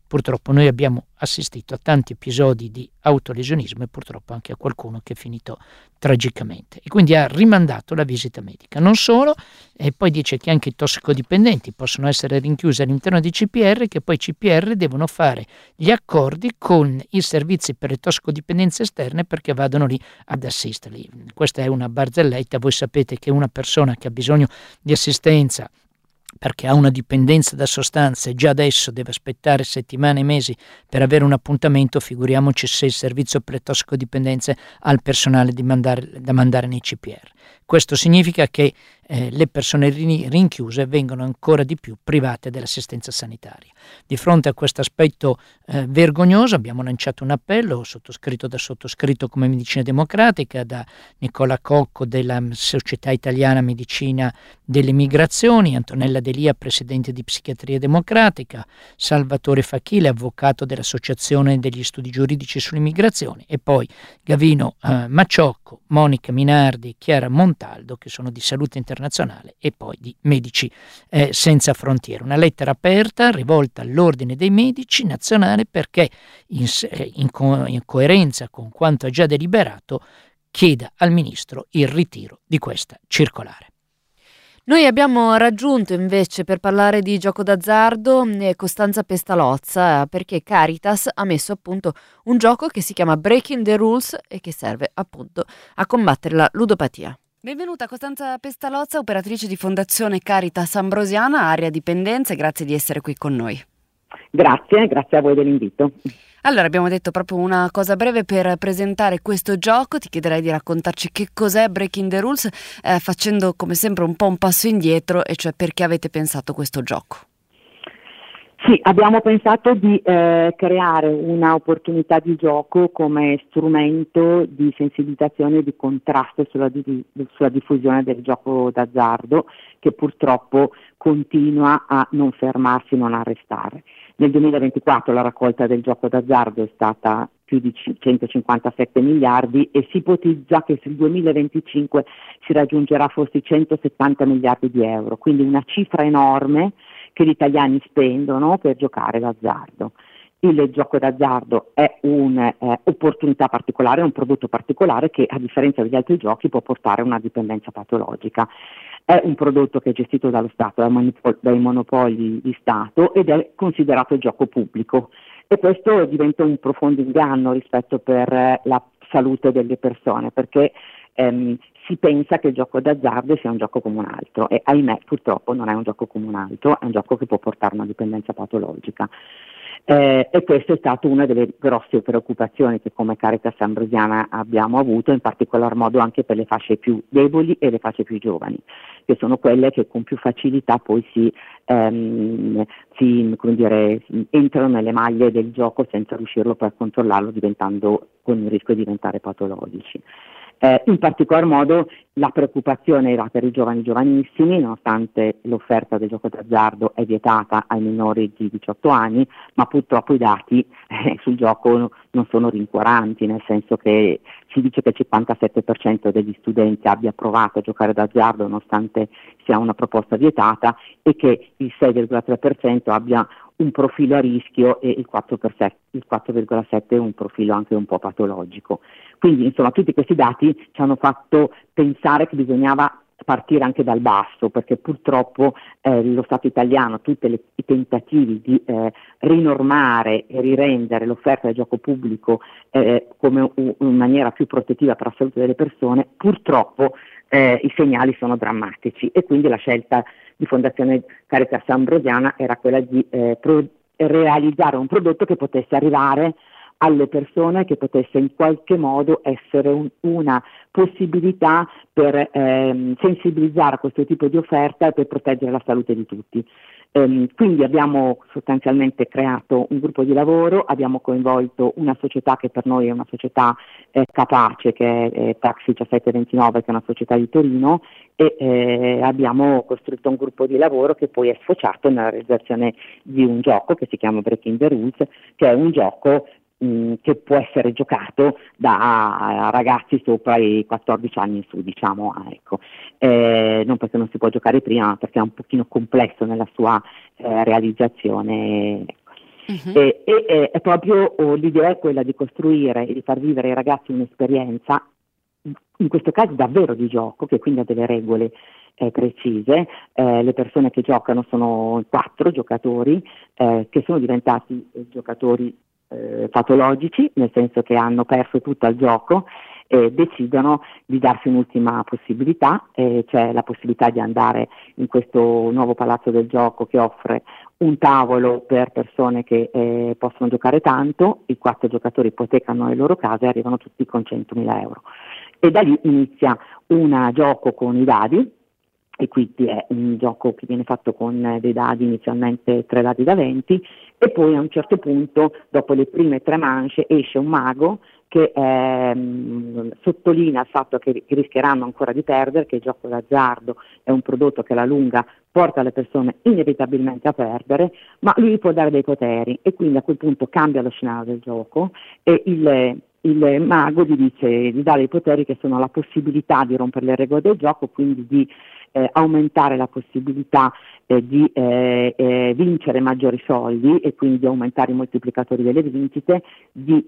purtroppo noi abbiamo assistito a tanti episodi di autolesionismo e purtroppo anche a qualcuno che è finito tragicamente, e quindi ha rimandato la visita medica. Non solo, e poi dice che anche i tossicodipendenti possono essere rinchiusi all'interno di CPR, che poi i CPR devono fare gli accordi con i servizi per le tossicodipendenze esterne perché vadano lì ad assisterli. Questa è una barzelletta. Voi sapete che una persona che ha bisogno di assistenza perché ha una dipendenza da sostanze già adesso deve aspettare settimane e mesi per avere un appuntamento, figuriamoci se il servizio per le tossicodipendenze ha il personale da mandare nei CPR. Questo significa che le persone rinchiuse vengono ancora di più private dell'assistenza sanitaria. Di fronte a questo aspetto vergognoso abbiamo lanciato un appello sottoscritto come Medicina Democratica, da Nicola Cocco della Società Italiana Medicina delle Migrazioni, Antonella Delia, presidente di Psichiatria Democratica, Salvatore Facchile, avvocato dell'Associazione degli Studi Giuridici sulle Migrazioni, e poi Gavino Macciocco, Monica Minardi, Chiara Montaldo, che sono di Salute Internazionale, e poi di Medici Senza Frontiere. Una lettera aperta rivolta all'Ordine dei Medici nazionale perché in coerenza con quanto ha già deliberato chieda al Ministro il ritiro di questa circolare. Noi abbiamo raggiunto invece per parlare di gioco d'azzardo Costanza Pestalozza, perché Caritas ha messo a punto un gioco che si chiama Breaking the Rules e che serve appunto a combattere la ludopatia. Benvenuta Costanza Pestalozza, operatrice di Fondazione Caritas Ambrosiana, area dipendenze, grazie di essere qui con noi. Grazie a voi dell'invito. Allora, abbiamo detto proprio una cosa breve per presentare questo gioco. Ti chiederei di raccontarci che cos'è Breaking the Rules, facendo come sempre un po' un passo indietro, e cioè perché avete pensato questo gioco. Sì, abbiamo pensato di creare una opportunità di gioco come strumento di sensibilizzazione e di contrasto sulla diffusione del gioco d'azzardo, che purtroppo continua a non fermarsi, non arrestare. Nel 2024 la raccolta del gioco d'azzardo è stata più di 157 miliardi e si ipotizza che sul 2025 si raggiungerà forse 170 miliardi di euro, quindi una cifra enorme che gli italiani spendono per giocare d'azzardo. Il gioco d'azzardo è un'opportunità particolare, è un prodotto particolare che, a differenza degli altri giochi, può portare a una dipendenza patologica. È un prodotto che è gestito dallo Stato, dai monopoli di Stato, ed è considerato gioco pubblico, e questo diventa un profondo inganno rispetto per la salute delle persone, perché si pensa che il gioco d'azzardo sia un gioco come un altro, e ahimè purtroppo non è un gioco come un altro, è un gioco che può portare a una dipendenza patologica. E questa è stata una delle grosse preoccupazioni che come Caritas Ambrosiana abbiamo avuto, in particolar modo anche per le fasce più deboli e le fasce più giovani, che sono quelle che con più facilità poi entrano nelle maglie del gioco senza riuscirlo poi a controllarlo, diventando con il rischio di diventare patologici. In particolar modo la preoccupazione era per i giovani giovanissimi, nonostante l'offerta del gioco d'azzardo è vietata ai minori di 18 anni, ma purtroppo i dati sul gioco non sono rincuoranti, nel senso che si dice che il 57% degli studenti abbia provato a giocare d'azzardo nonostante sia una proposta vietata, e che il 6,3% abbia un profilo a rischio e il 4,7% un profilo anche un po' patologico. Quindi insomma tutti questi dati ci hanno fatto pensare che bisognava partire anche dal basso, perché purtroppo lo Stato italiano, tutti i tentativi di rinormare e rirendere l'offerta del gioco pubblico come in maniera più protettiva per la salute delle persone, purtroppo i segnali sono drammatici, e quindi la scelta di Fondazione Caritas Ambrosiana era quella di realizzare un prodotto che potesse arrivare alle persone, che potesse in qualche modo essere una possibilità per sensibilizzare a questo tipo di offerta e per proteggere la salute di tutti. Quindi abbiamo sostanzialmente creato un gruppo di lavoro, abbiamo coinvolto una società che per noi è una società capace, che è Tax 1729, che è una società di Torino, e abbiamo costruito un gruppo di lavoro che poi è sfociato nella realizzazione di un gioco che si chiama Breaking the Rules, che è un gioco che può essere giocato da ragazzi sopra i 14 anni in su, diciamo, ecco. Non perché non si può giocare prima, ma perché è un pochino complesso nella sua realizzazione. È proprio l'idea è quella di costruire e di far vivere ai ragazzi un'esperienza, in questo caso davvero di gioco, che quindi ha delle regole precise. Le persone che giocano sono 4 giocatori che sono diventati giocatori patologici, nel senso che hanno perso tutto il gioco e decidono di darsi un'ultima possibilità, cioè la possibilità di andare in questo nuovo palazzo del gioco che offre un tavolo per persone che possono giocare tanto. I 4 giocatori ipotecano le loro case e arrivano tutti con 100.000 euro. E da lì inizia un gioco con i dadi, e quindi è un gioco che viene fatto con dei dadi, inizialmente 3 dadi da 20, e poi a un certo punto, dopo le prime 3 manche, esce un mago che sottolinea il fatto che rischieranno ancora di perdere, che il gioco d'azzardo è un prodotto che alla lunga porta le persone inevitabilmente a perdere, ma lui può dare dei poteri, e quindi a quel punto cambia lo scenario del gioco e il mago gli dà dei poteri che sono la possibilità di rompere le regole del gioco, quindi di aumentare la possibilità di vincere maggiori soldi e quindi aumentare i moltiplicatori delle vincite, di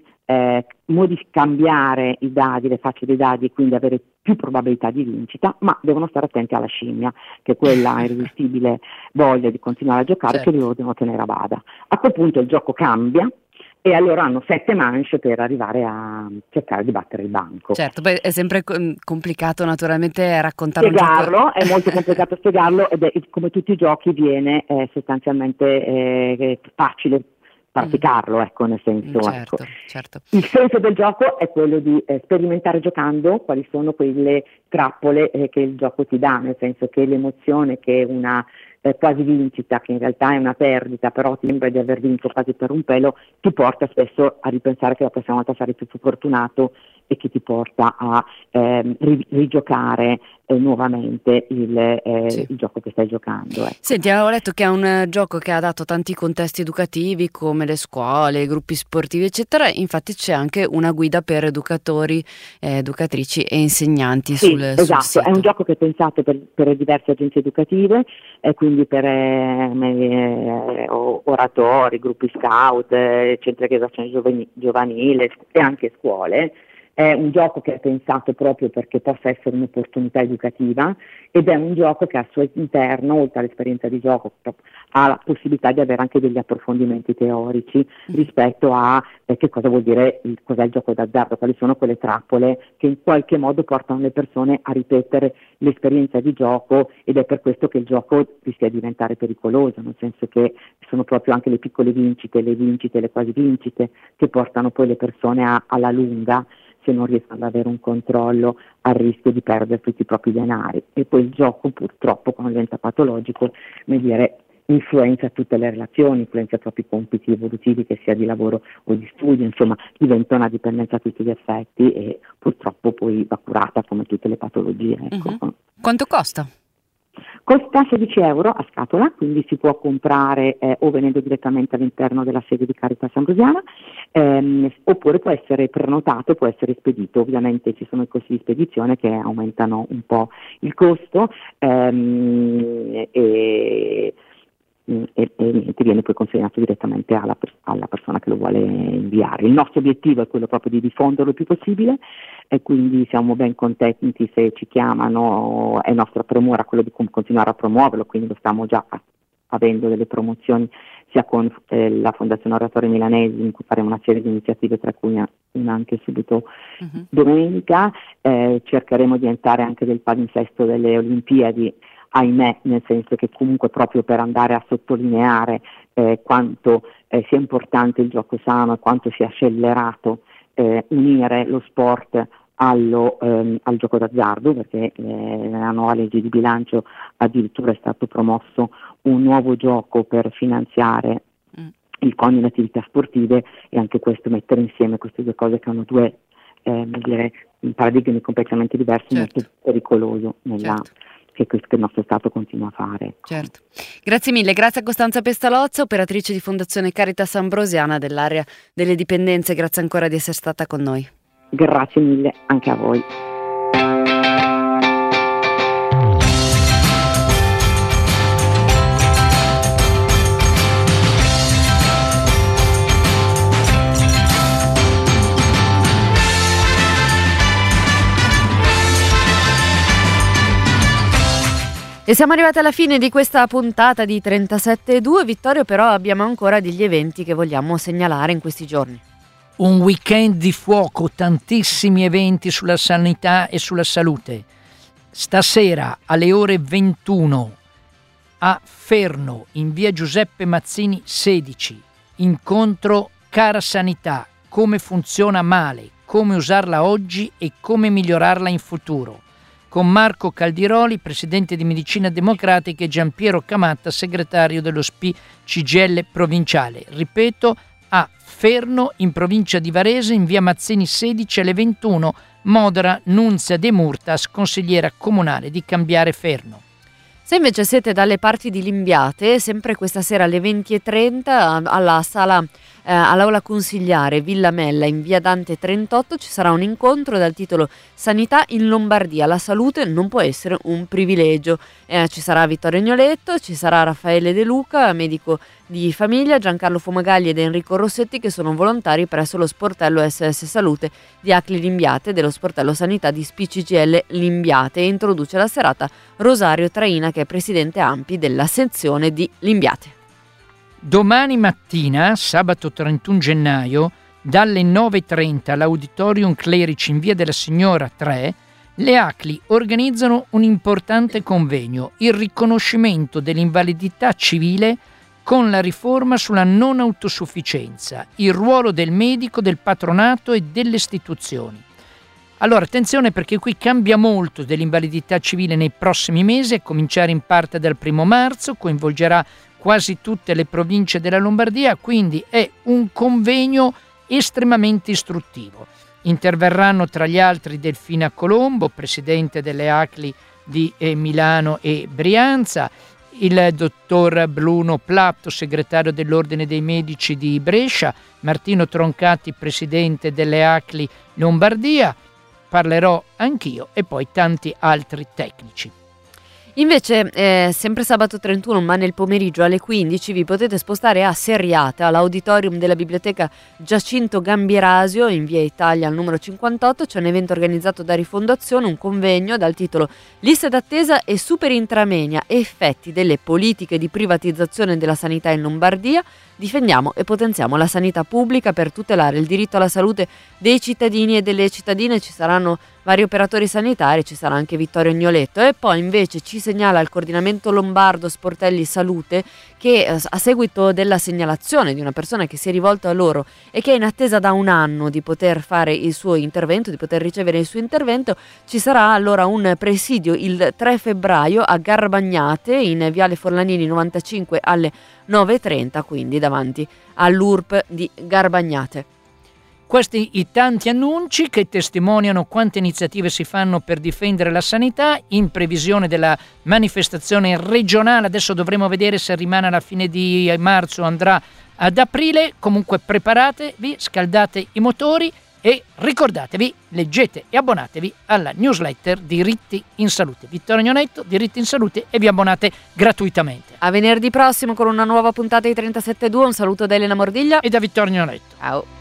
cambiare i dadi, le facce dei dadi, e quindi avere più probabilità di vincita, ma devono stare attenti alla scimmia, che è quella irresistibile voglia di continuare a giocare, certo, che loro devono tenere a bada. A quel punto il gioco cambia e allora hanno 7 manche per arrivare a cercare di battere il banco. Certo, beh, è sempre complicato naturalmente raccontare spiegarlo, un gioco. È molto complicato spiegarlo, ed è, come tutti i giochi, viene sostanzialmente facile praticarlo, ecco, nel senso. Certo, ecco. Certo. Il senso del gioco è quello di sperimentare giocando quali sono quelle trappole che il gioco ti dà, nel senso che l'emozione che una quasi vincita, che in realtà è una perdita, però ti sembra di aver vinto quasi per un pelo, ti porta spesso a ripensare che la prossima volta sarai più fortunato, e che ti porta a rigiocare nuovamente il gioco che stai giocando. Ecco. Senti, avevo letto che è un gioco che ha dato tanti contesti educativi come le scuole, i gruppi sportivi eccetera, infatti c'è anche una guida per educatori, educatrici e insegnanti sul esatto, sito. È un gioco che è pensato per diverse agenzie educative, quindi per oratori, gruppi scout, centri di educazione giovanile e anche scuole. È un gioco che è pensato proprio perché possa essere un'opportunità educativa, ed è un gioco che al suo interno, oltre all'esperienza di gioco, ha la possibilità di avere anche degli approfondimenti teorici rispetto a che cosa vuol dire, cos'è il gioco d'azzardo, quali sono quelle trappole che in qualche modo portano le persone a ripetere l'esperienza di gioco, ed è per questo che il gioco rischia di diventare pericoloso, nel senso che sono proprio anche le piccole vincite, le quasi vincite, che portano poi le persone alla lunga, se non riescono ad avere un controllo, al rischio di perdere tutti i propri denari. E poi il gioco, purtroppo, quando diventa patologico, influenza tutte le relazioni, influenza i propri compiti evolutivi, che sia di lavoro o di studio, insomma diventa una dipendenza a tutti gli effetti, e purtroppo poi va curata come tutte le patologie. Ecco. Uh-huh. Quanto costa? Costa 16 euro a scatola, quindi si può comprare o venendo direttamente all'interno della sede di Caritas Ambrosiana, oppure può essere prenotato, può essere spedito. Ovviamente ci sono i costi di spedizione che aumentano un po' il costo, e viene poi consegnato direttamente alla persona che lo vuole inviare. Il nostro obiettivo è quello proprio di diffonderlo il più possibile, e quindi siamo ben contenti se ci chiamano. È nostra premura quello di continuare a promuoverlo, quindi lo stiamo già avendo delle promozioni sia con la Fondazione Oratorio Milanesi, in cui faremo una serie di iniziative, tra cui una anche subito domenica. Cercheremo di entrare anche del palinsesto delle Olimpiadi, ahimè, nel senso che comunque proprio per andare a sottolineare quanto sia importante il gioco sano e quanto sia scellerato unire lo sport al gioco d'azzardo, perché nella nuova legge di bilancio addirittura è stato promosso un nuovo gioco per finanziare il coniuge attività sportive, e anche questo, mettere insieme queste due cose che hanno due paradigmi completamente diversi, è molto pericoloso che il nostro Stato continua a fare. Certo. Grazie mille, grazie a Costanza Pestalozza, operatrice di Fondazione Caritas Ambrosiana dell'area delle dipendenze, grazie ancora di essere stata con noi. Grazie mille anche a voi. E siamo arrivati alla fine di questa puntata di 37.2. Vittorio, però abbiamo ancora degli eventi che vogliamo segnalare in questi giorni. Un weekend di fuoco, tantissimi eventi sulla sanità e sulla salute. Stasera alle ore 21 a Ferno, in via Giuseppe Mazzini 16, incontro Cara Sanità, come funziona male, come usarla oggi e come migliorarla in futuro, con Marco Caldiroli, presidente di Medicina Democratica, e Giampiero Camatta, segretario dello SPI CGIL provinciale. Ripeto, a Ferno, in provincia di Varese, in via Mazzini 16 alle 21, modera Nunzia De Murtas, consigliera comunale di Cambiare Ferno. Se invece siete dalle parti di Limbiate, sempre questa sera alle 20.30 alla sala all'aula consigliare Villa Mella in via Dante 38 ci sarà un incontro dal titolo Sanità in Lombardia, la salute non può essere un privilegio. Ci sarà Vittorio Agnoletto, ci sarà Raffaele De Luca, medico di famiglia, Giancarlo Fumagalli ed Enrico Rossetti, che sono volontari presso lo sportello SS Salute di Acli Limbiate e dello sportello Sanità di SPI-CGIL Limbiate, e introduce la serata Rosario Traina, che è presidente AMPI della sezione di Limbiate. Domani mattina, sabato 31 gennaio, dalle 9.30 all'Auditorium Clerici in via della Signora 3, le ACLI organizzano un importante convegno, il riconoscimento dell'invalidità civile con la riforma sulla non autosufficienza, il ruolo del medico, del patronato e delle istituzioni. Allora, attenzione, perché qui cambia molto dell'invalidità civile nei prossimi mesi, a cominciare in parte dal 1 marzo, coinvolgerà quasi tutte le province della Lombardia, quindi è un convegno estremamente istruttivo. Interverranno tra gli altri Delfina Colombo, presidente delle ACLI di Milano e Brianza, il dottor Bruno Platto, segretario dell'Ordine dei Medici di Brescia, Martino Troncati, presidente delle ACLI Lombardia, parlerò anch'io, e poi tanti altri tecnici. Invece, sempre sabato 31, ma nel pomeriggio alle 15, vi potete spostare a Serriate, all'auditorium della biblioteca Giacinto Gambirasio, in via Italia al numero 58. C'è un evento organizzato da Rifondazione, un convegno dal titolo Liste d'attesa e super intramenia, effetti delle politiche di privatizzazione della sanità in Lombardia. Difendiamo e potenziamo la sanità pubblica per tutelare il diritto alla salute dei cittadini e delle cittadine. Ci saranno vari operatori sanitari, ci sarà anche Vittorio Agnoletto. E poi invece ci segnala il coordinamento lombardo Sportelli Salute che a seguito della segnalazione di una persona che si è rivolta a loro e che è in attesa da un anno di poter fare il suo intervento, di poter ricevere il suo intervento, ci sarà allora un presidio il 3 febbraio a Garbagnate, in viale Forlanini 95 alle 9.30, quindi davanti all'URP di Garbagnate. Questi i tanti annunci che testimoniano quante iniziative si fanno per difendere la sanità in previsione della manifestazione regionale. Adesso dovremo vedere se rimane alla fine di marzo o andrà ad aprile. Comunque preparatevi, scaldate i motori e ricordatevi, leggete e abbonatevi alla newsletter Diritti in Salute. Vittorio Agnoletto, Diritti in Salute, e vi abbonate gratuitamente. A venerdì prossimo con una nuova puntata di 37.2. Un saluto da Elena Mordiglia e da Vittorio Agnoletto. Ciao.